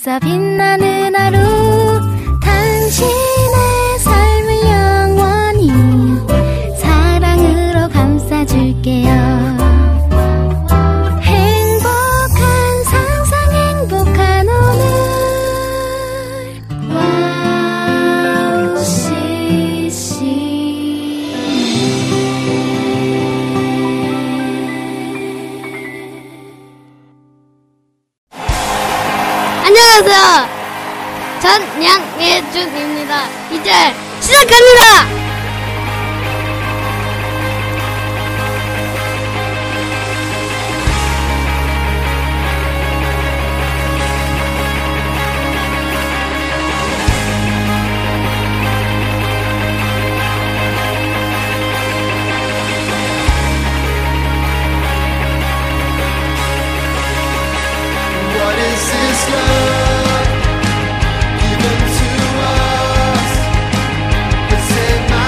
빛에서 빛나는 하루 당신의 삶을 영원히 사랑으로 감싸줄게요. 행복한 상상 행복한 오늘 와우 CC. 안녕하세요. 전 양예준입니다. 이제 시작합니다. What is this love given to us? It's in my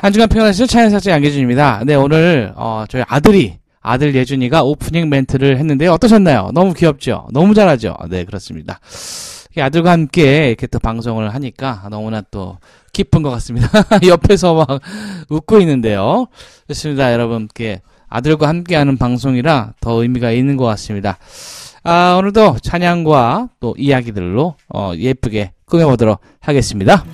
한 주간 평안하시죠? 차연사제 양계준입니다. 네, 오늘 저희 아들 예준이가 오프닝 멘트를 했는데 어떠셨나요? 너무 귀엽죠? 너무 잘하죠? 네, 그렇습니다. 아들과 함께 이렇게 또 방송을 하니까 너무나 또 기쁜 것 같습니다. 옆에서 막 웃고 있는데요. 좋습니다. 여러분께 아들과 함께하는 방송이라 더 의미가 있는 것 같습니다. 오늘도 찬양과 또 이야기들로 예쁘게 꾸며보도록 하겠습니다.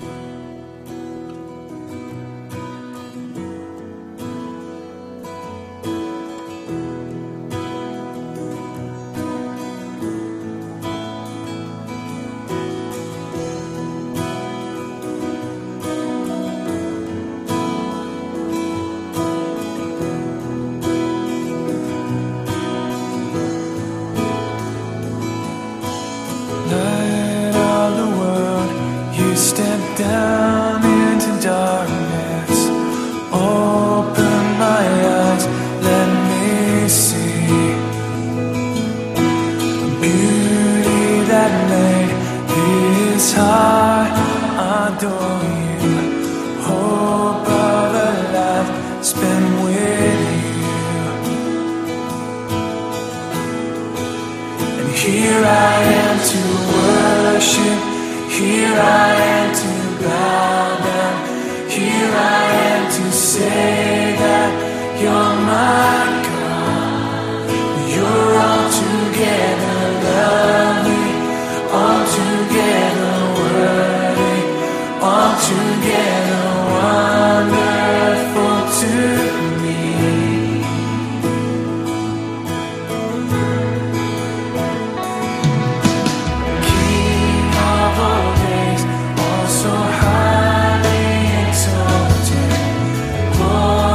So highly exalted,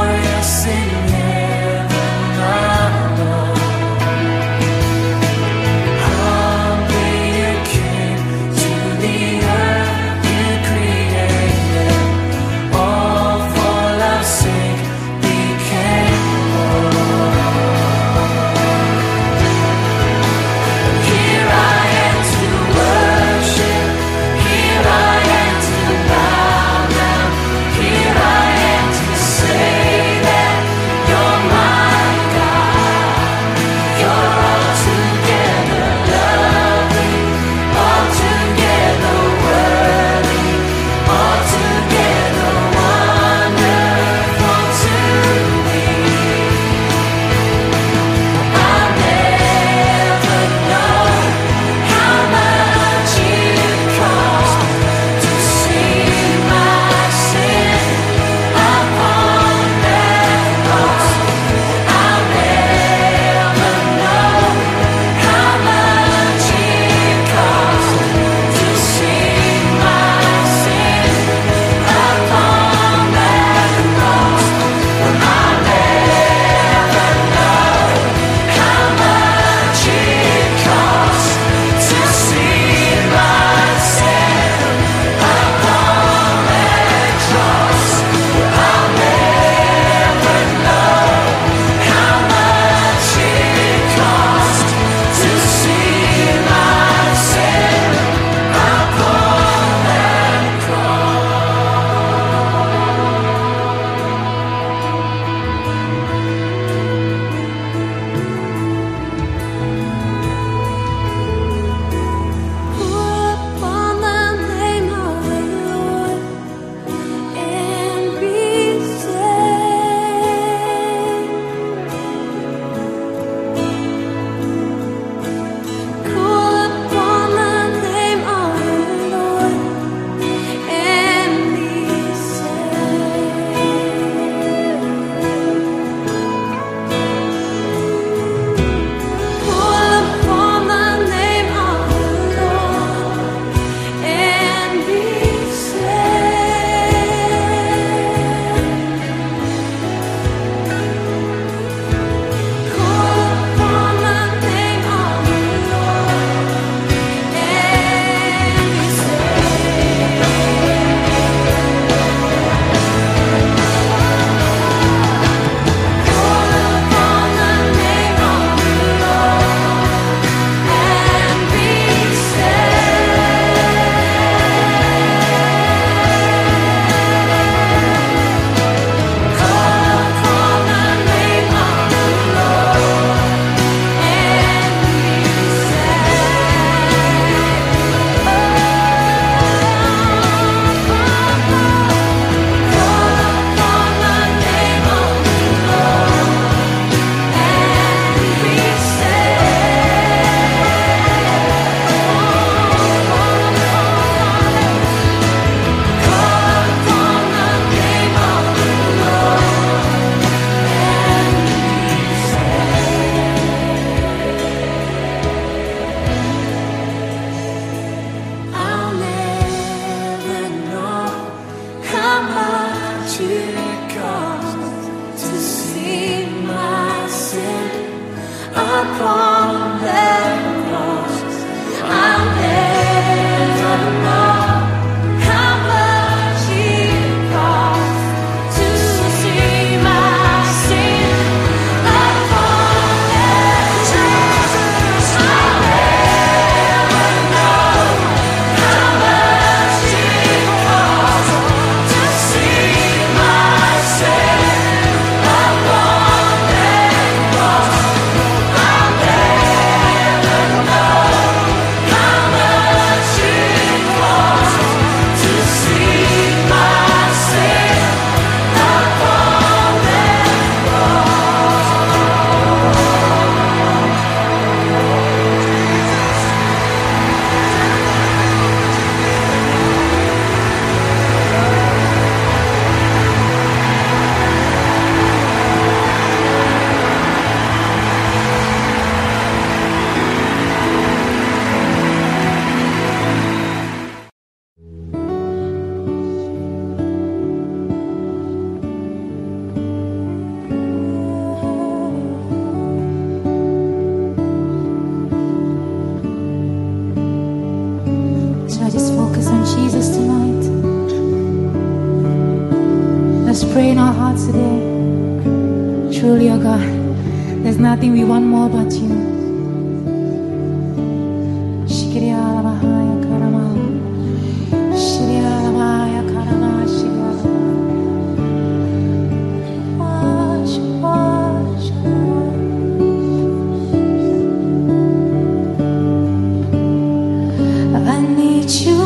upon that cross. I'll never know how much it cost to see my sin upon that cross. I'll never know how much it cost to see my sin upon that cross. I'll never know how much it cost to see my sin upon that Should I just focus on Jesus tonight? Let's pray in our hearts today. Truly, oh God, there's nothing we want more but you. Shikiriya Lamahaya Karama. Shiriya Lamahaya Karama. Shiriya Lamahaya. Wash, wash, wash. I need you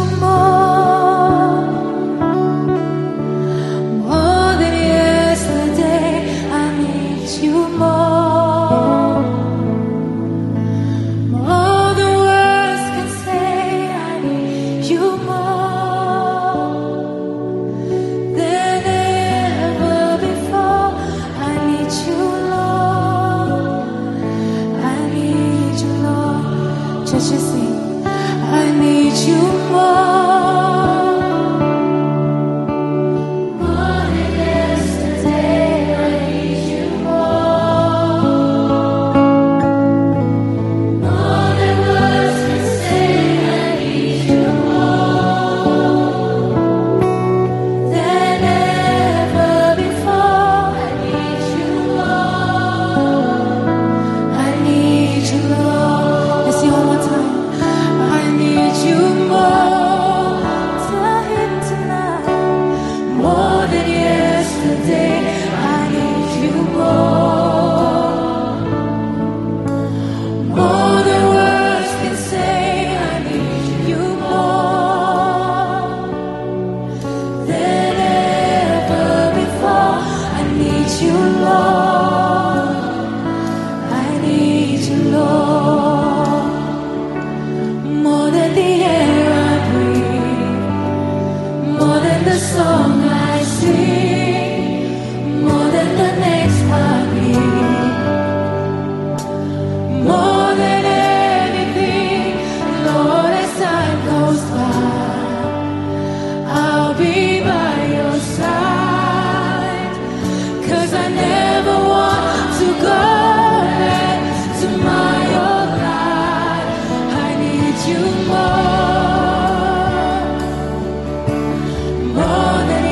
more than yesterday. I need you more than words can say. I need you more than ever before. I need you, Lord. I need you, Lord. Just sing. I need you more than yesterday. I need you more than words can say. I need you more than ever before. I need you, Lord. I need you, Lord. Let's sing one more time. I need you more. Tell him tonight. More than yesterday. I need you more than words can say. I need you more than ever before. I need you, Lord. I need you, Lord. More than the air I breathe, more than the song I sing, more than the next heartbeat, more than anything, Lord, as time goes by, I'll be by your side, 'cause I never want to go back to my old life. I need you more than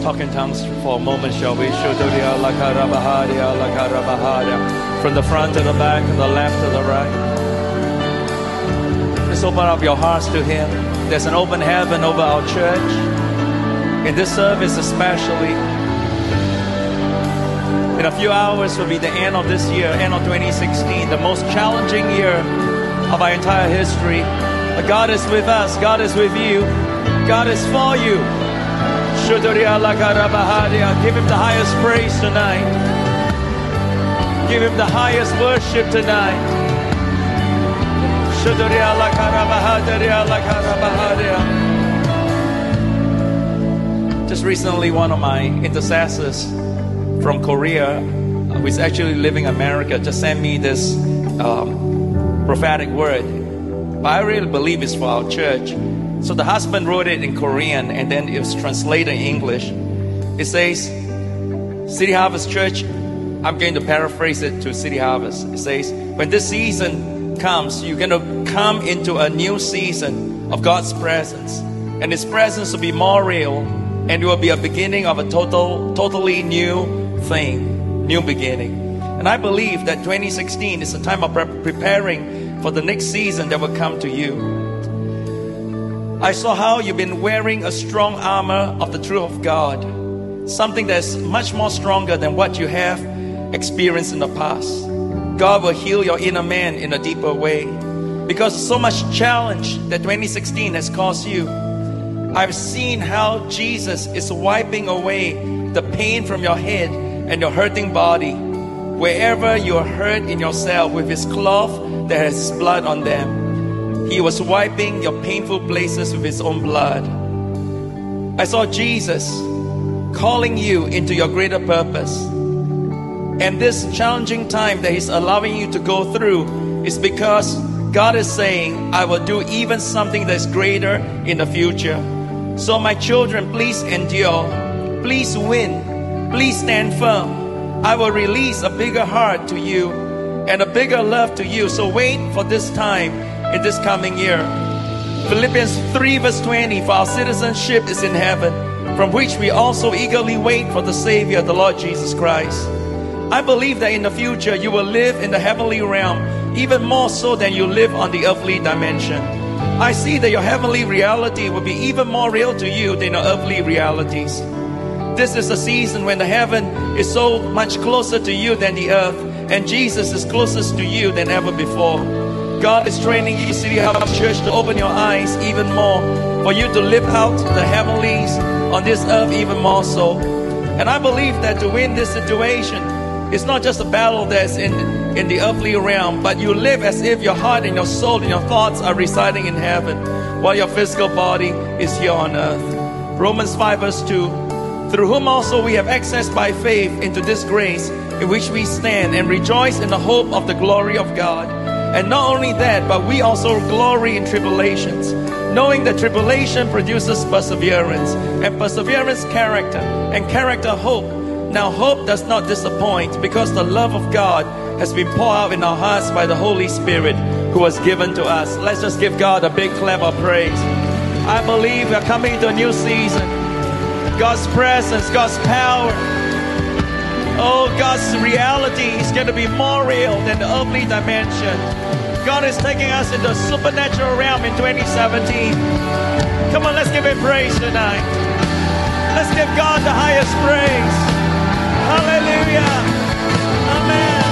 talk in tongues for a moment, shall we? From the front to the back, to the left to the right. Just open up your hearts to Him. There's an open heaven over our church. In this service especially, in a few hours will be the end of this year, end of 2016, the most challenging year of our entire history. But God is with us. God is with you. God is for you. Give Him the highest praise tonight. Give Him the highest worship tonight. Just recently, one of my intercessors from Korea, who is actually living in America, just sent me this prophetic word. But I really believe it's for our church. So the husband wrote it in Korean, and then it was translated in English. It says, City Harvest Church, I'm going to paraphrase it to City Harvest. It says, when this season comes, you're going to come into a new season of God's presence. And His presence will be more real, and it will be a beginning of a totally new thing, new beginning. And I believe that 2016 is a time of preparing for the next season that will come to you. I saw how you've been wearing a strong armor of the truth of God, something that's much more stronger than what you have experienced in the past. God will heal your inner man in a deeper way, because so much challenge that 2016 has caused you. I've seen how Jesus is wiping away the pain from your head and your hurting body, wherever you're hurt in yourself, with His cloth that has blood on them. He was wiping your painful places with His own blood. I saw Jesus calling you into your greater purpose. And this challenging time that He's allowing you to go through is because God is saying, I will do even something that's greater in the future. So my children, please endure. Please win. Please stand firm. I will release a bigger heart to you and a bigger love to you. So wait for this time in this coming year. Philippians 3 verse 20, for our citizenship is in heaven, from which we also eagerly wait for the Savior, the Lord Jesus Christ. I believe that in the future you will live in the heavenly realm, even more so than you live on the earthly dimension. I see that your heavenly reality will be even more real to you than your earthly realities. This is a season when the heaven is so much closer to you than the earth, and Jesus is closest to you than ever before. God is training you, City Harvest Church, to open your eyes even more, for you to live out the heavenlies on this earth even more so. And I believe that to win this situation, it's not just a battle that's in the earthly realm, but you live as if your heart and your soul and your thoughts are residing in heaven, while your physical body is here on earth. Romans 5 verse 2, through whom also we have access by faith into this grace in which we stand and rejoice in the hope of the glory of God. And not only that, but we also glory in tribulations, knowing that tribulation produces perseverance, and perseverance character, and character hope. Now hope does not disappoint, because the love of God has been poured out in our hearts by the Holy Spirit who was given to us. Let's just give God a big clap of praise. I believe we're coming into a new season. God's presence, God's power, oh, God's reality is going to be more real than the earthly dimension. God is taking us into a supernatural realm in 2017. Come on, let's give Him praise tonight. Let's give God the highest praise. Hallelujah. Amen.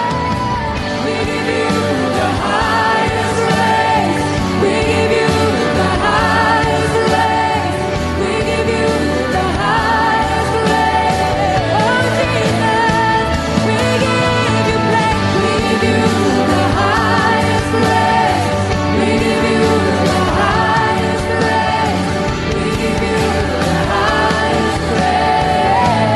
We give you the highest praise. We give you the highest praise. We give you the highest praise. Oh Jesus, we give you praise. We give you the highest praise. We give you the highest praise. We give you the highest praise.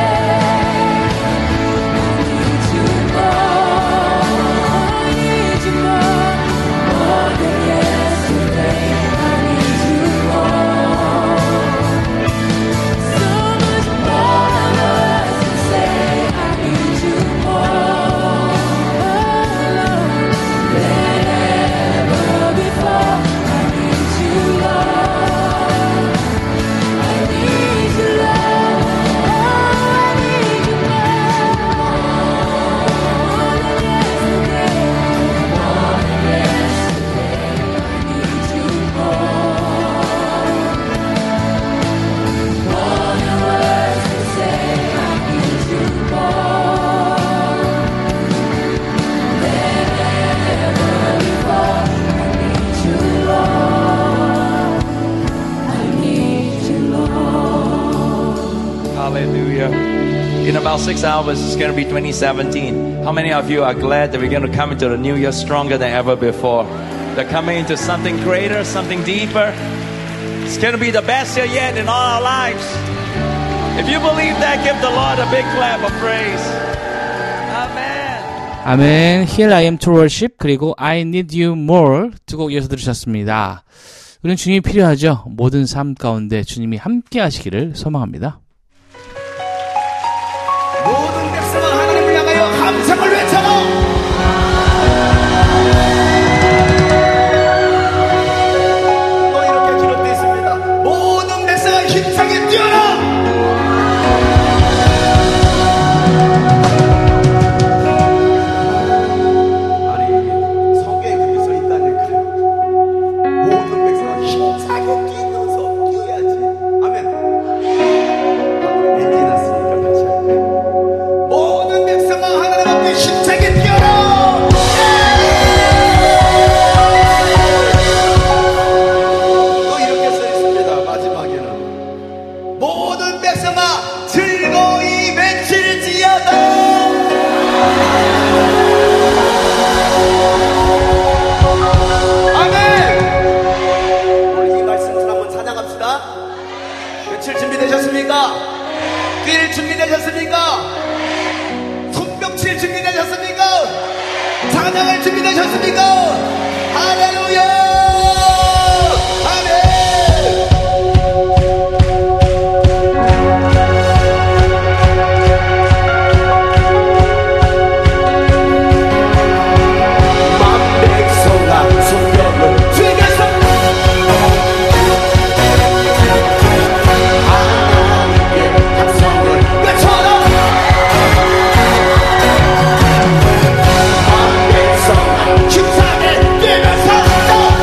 Hallelujah. In about 6 hours, it's going to be 2017. How many of you are glad that we're going to come into the new year stronger than ever before? They're coming into something greater, something deeper. It's going to be the best year yet in all our lives. If you believe that, give the Lord a big clap of praise. Amen. 아멘. Here I am to worship. 그리고 I need you more. 두 곡 이어서 들으셨습니다. 우리는 주님이 필요하죠. 모든 삶 가운데 주님이 함께 하시기를 소망합니다. 모든 백성은 하나님을 향하여 감상을 외쳐라. 또 이렇게 기록되어 있습니다. 모든 백성은 힘차게 뛰어라. 아니 성경에 그렇게 써 있다니까요. 모든 백성은 힘차게 뛰면서 뛰어야지. 아멘. 엔진 났으니까 다시 할게요. 모든 백성아 하나님 앞에 힘차게 뛰어라. 또 이렇게 써 있습니다. 마지막에는 모든 백성아 즐거이 외칠지어다. 아멘. 오늘 이 말씀을 한번 찬양합시다. 외칠 준비되셨습니까? 뛸 준비되셨습니까? 손뼉칠 준비되셨습니까? 찬양할 준비되셨습니까? 할렐루야! 아멘! 만백성아 손뼉을 주겠어! 하나님께 박성을 외쳐라! 힘차게 뛰면서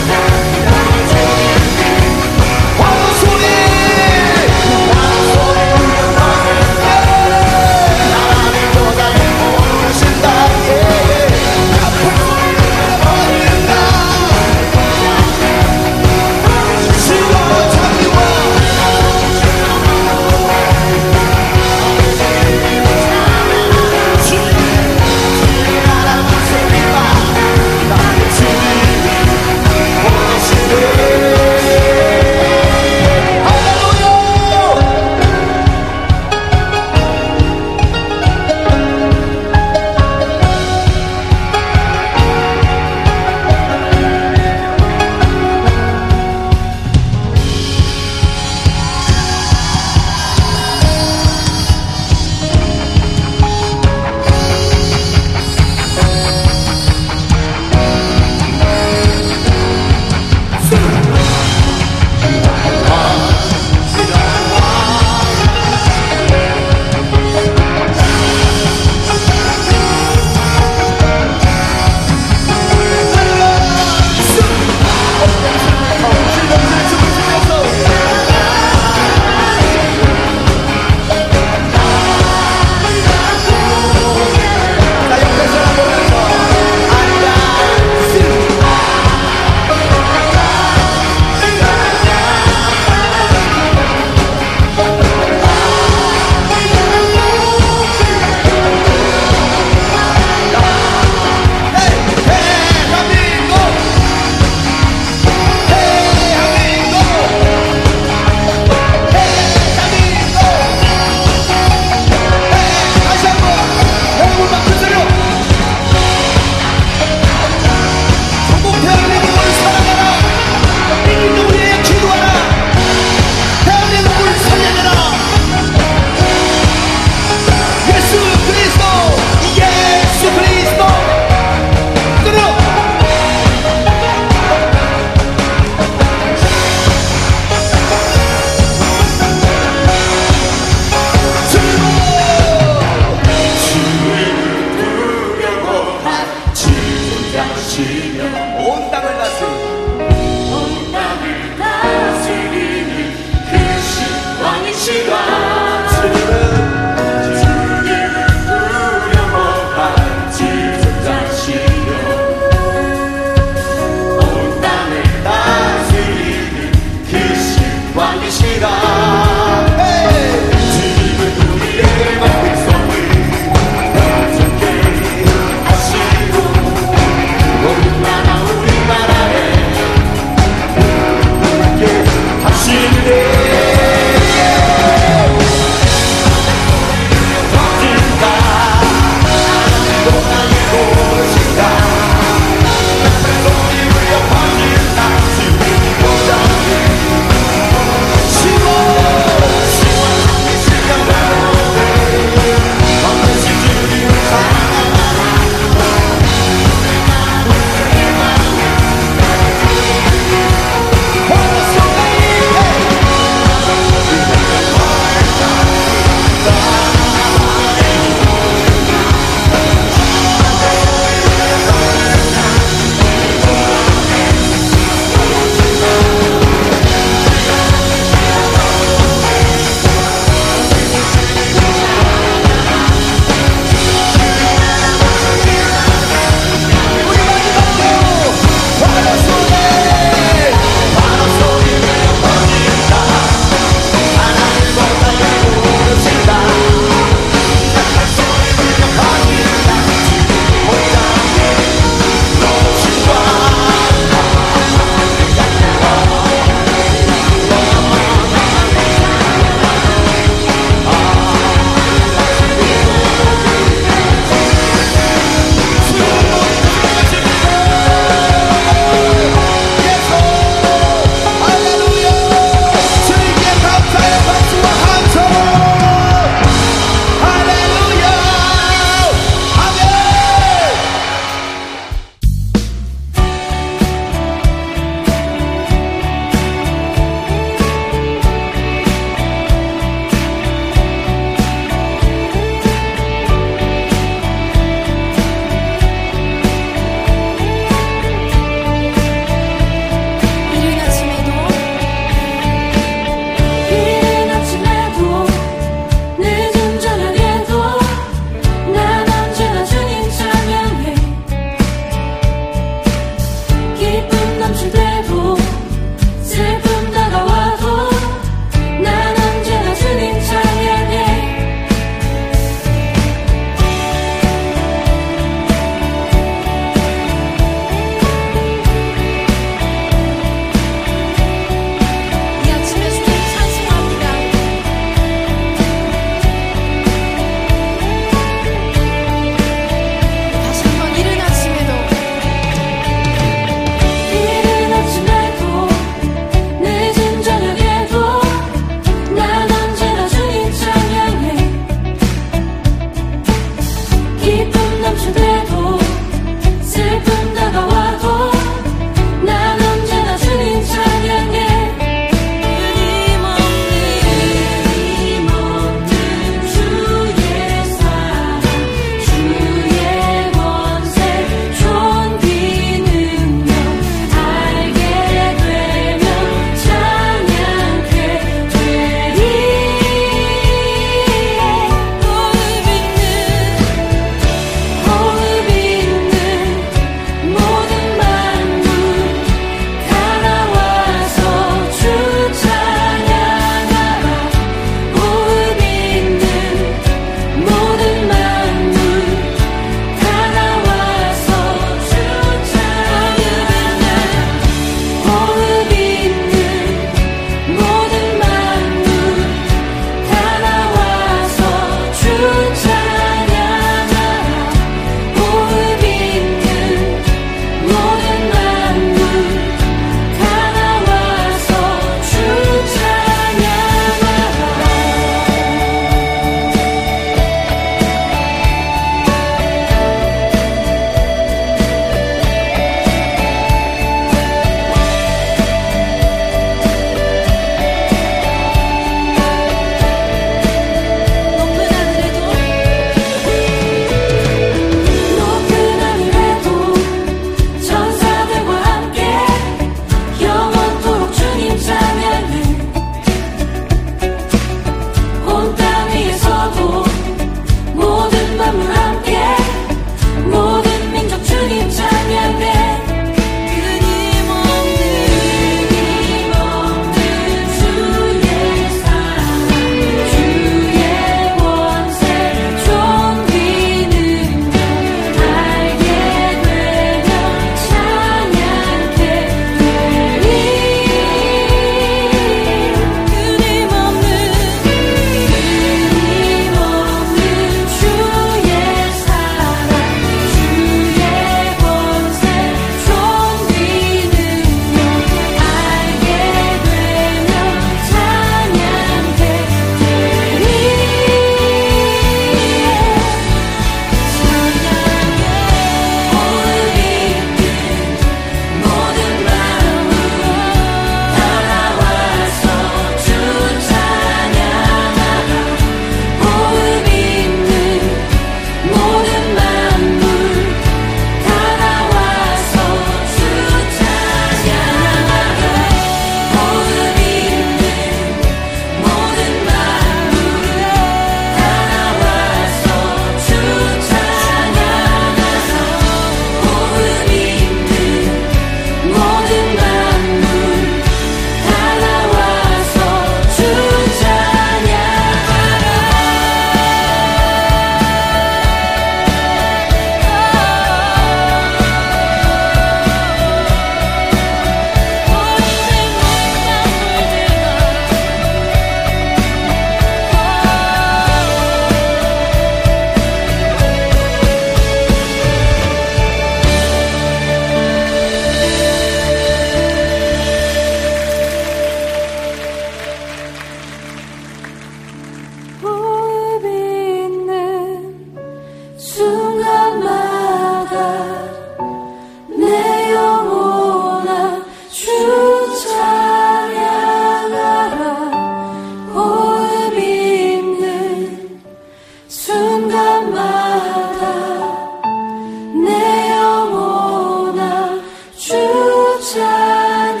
순간마다 내 영혼아 주 찬양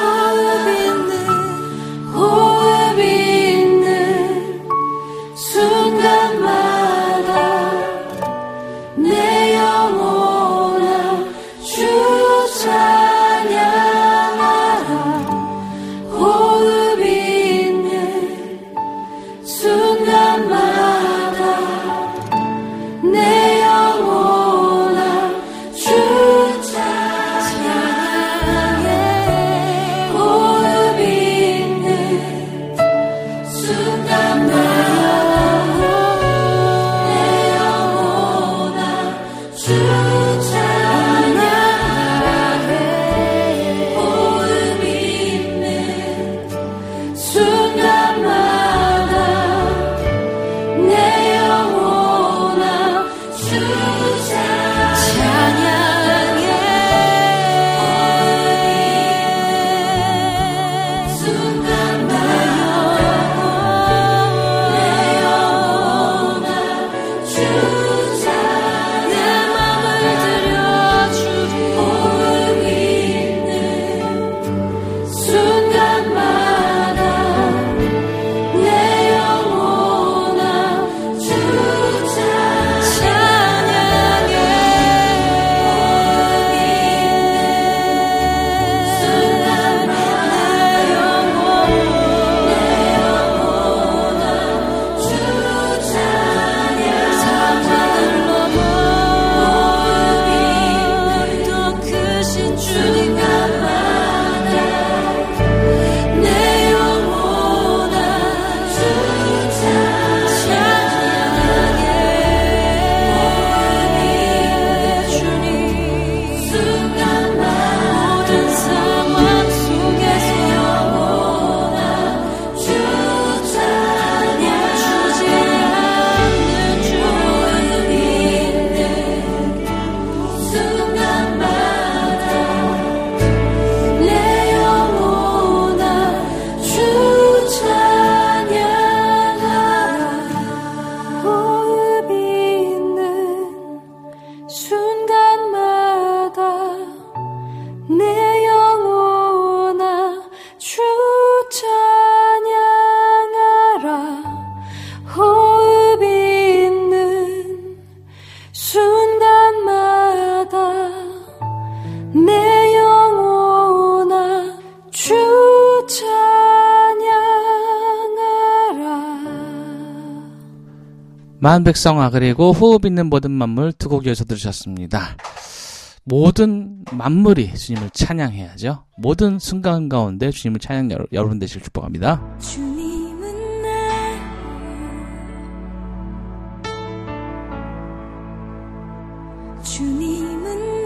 호흡 있는 순간마다 내 영혼아 주 찬양하라 호흡 있는 순간마다 내 영혼아 주 찬양해 호흡 있는 순간마다 내 영혼아 주 찬양해 호흡 있는 순간마다 내 영혼아 주 찬양해 순간마다 내 영혼아 주 찬양 내 맘을 들여주리 호흡 있는 순간마다 내 영혼아 주 찬양해 만백성아 그리고 호흡 있는 모든 만물 두 곡 이어서 들으셨습니다. 모든 만물이 주님을 찬양해야죠. 모든 순간 가운데 주님을 찬양 여러분 되시길 축복합니다. 주님은 내 주님은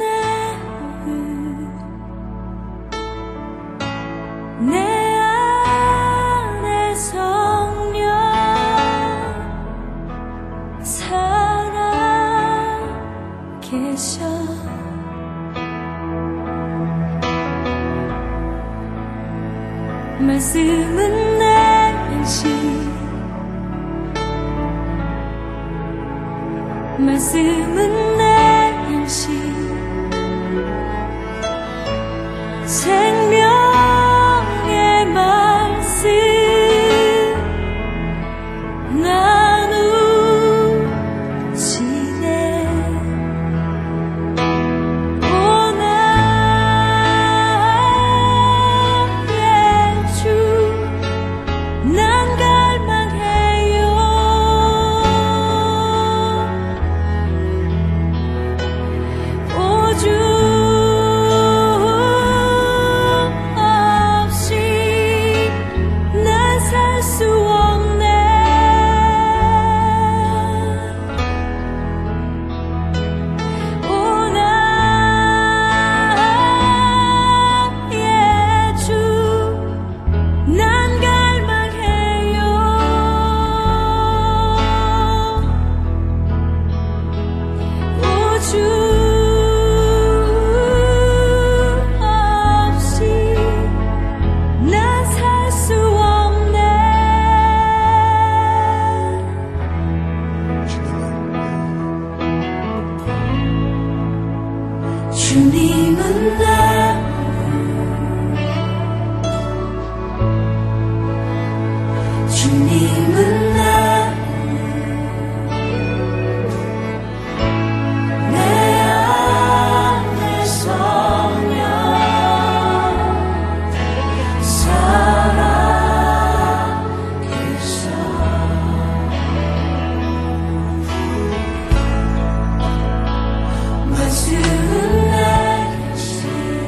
내 안에 성령 살아 계셔 말씀은 내 양식 말씀은 내 양식 생명의 말씀 나누시네 오 나의 주 난 갈망해요 오 주 주님은 나 주님은 나 내 안에 성령 살아계셔 말씀은 내 신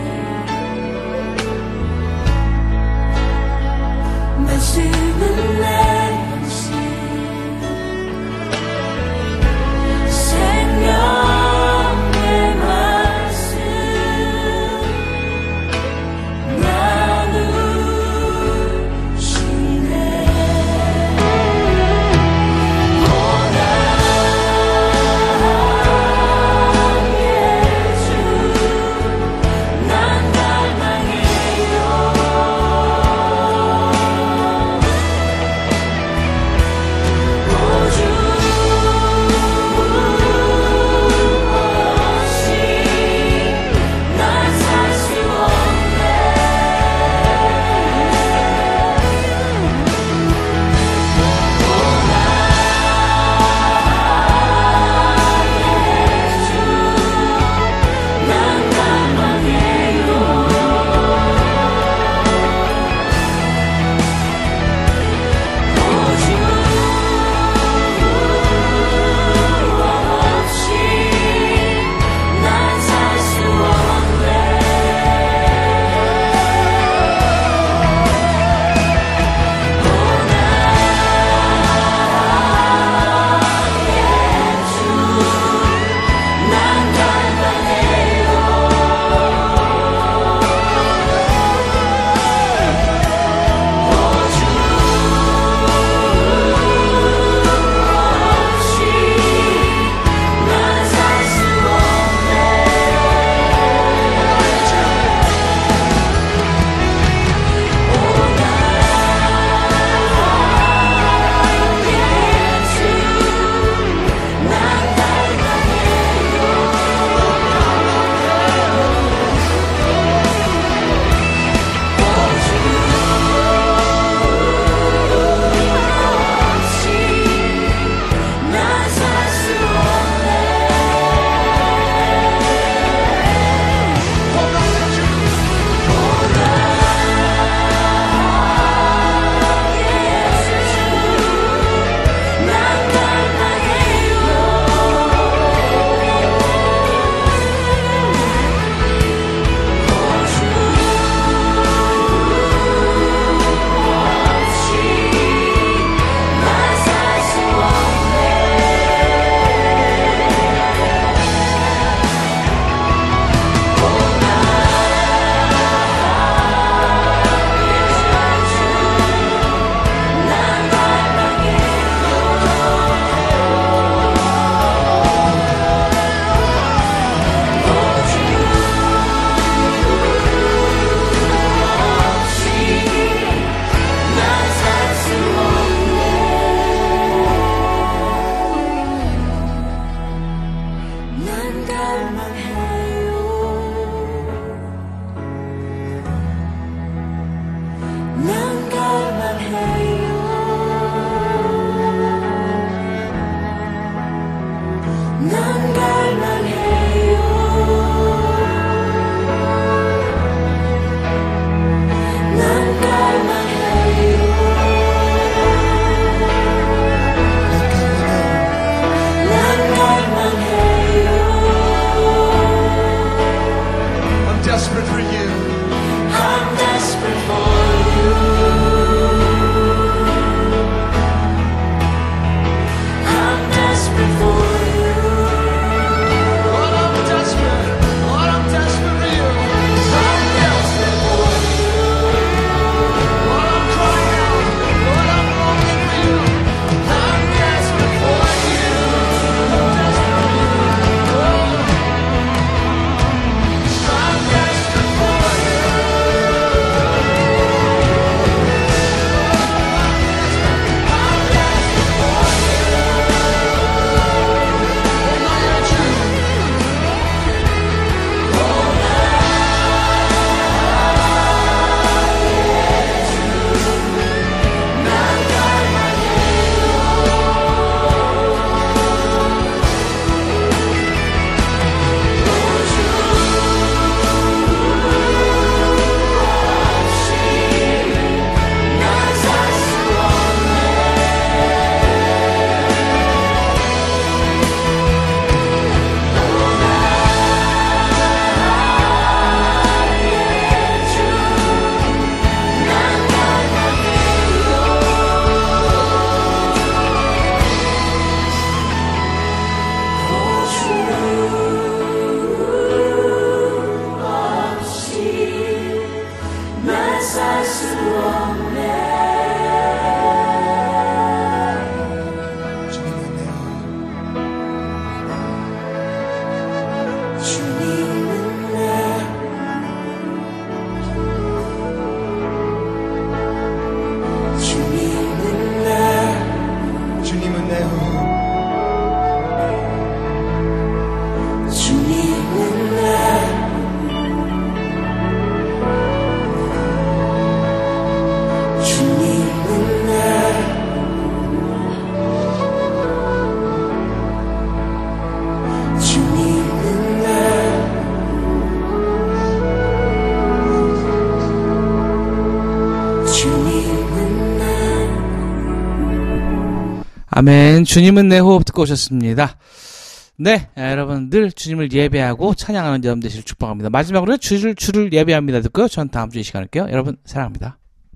아멘. 주님은 내 호흡 듣고 오셨습니다. 네, 여러분 늘 주님을 예배하고 찬양하는 여러분 되시길 축복합니다. 마지막으로 주를 예배합니다 듣고요. 전 다음 주에 시간 할게요. 여러분 사랑합니다.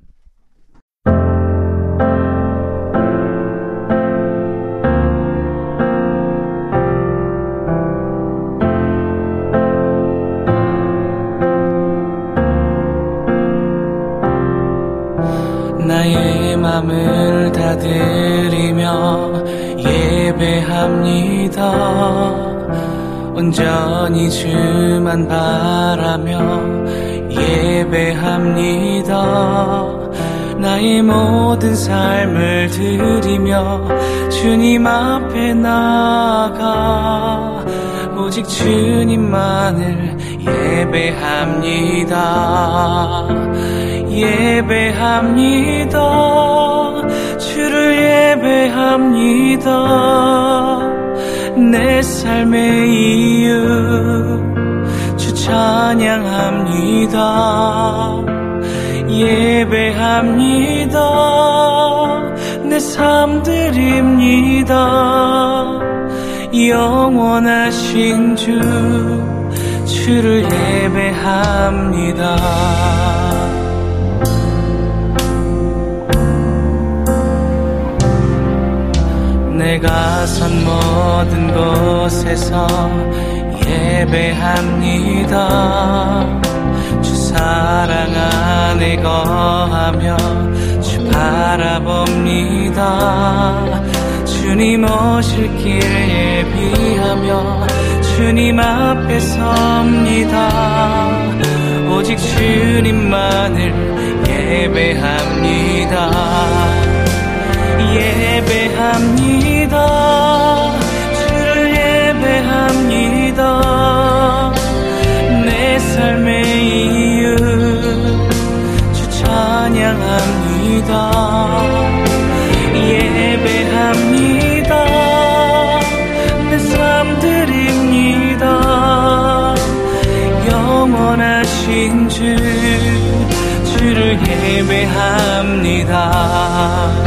나의 맘을 다 드리며 예배합니다. 온전히 주만 바라며 예배합니다. 나의 모든 삶을 드리며 주님 앞에 나아가 오직 주님만을 예배합니다. 예배합니다. 주를 예배합니다. 내 삶의 이유 주 찬양합니다. 예배합니다. 내 삶 드립니다. 영원하신 주를 예배합니다. 내가 선 모든 곳에서 예배합니다. 주 사랑 안에 거하며 주 바라봅니다. 주님 오실 길 예비하며 주님 앞에 섭니다. 오직 주님만을 예배합니다. 예배합니다. 주를 예배합니다. 내 삶의 이유 주 찬양합니다. 예배합니다. 내 삶 드립니다. 영원하신 주를 예배합니다.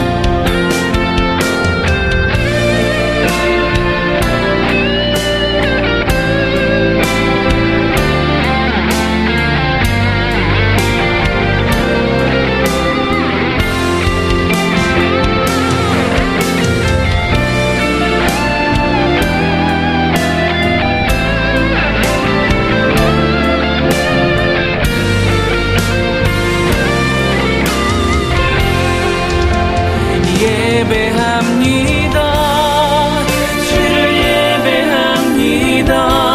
예배합니다. 주를 예배합니다.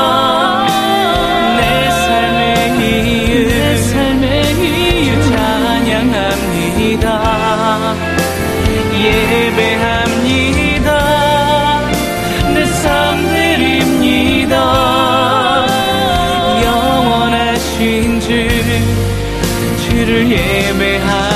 내 삶의 이유 찬양합니다. 예배합니다. 내 삶 드립니다. 영원하신 주를 예배합니다.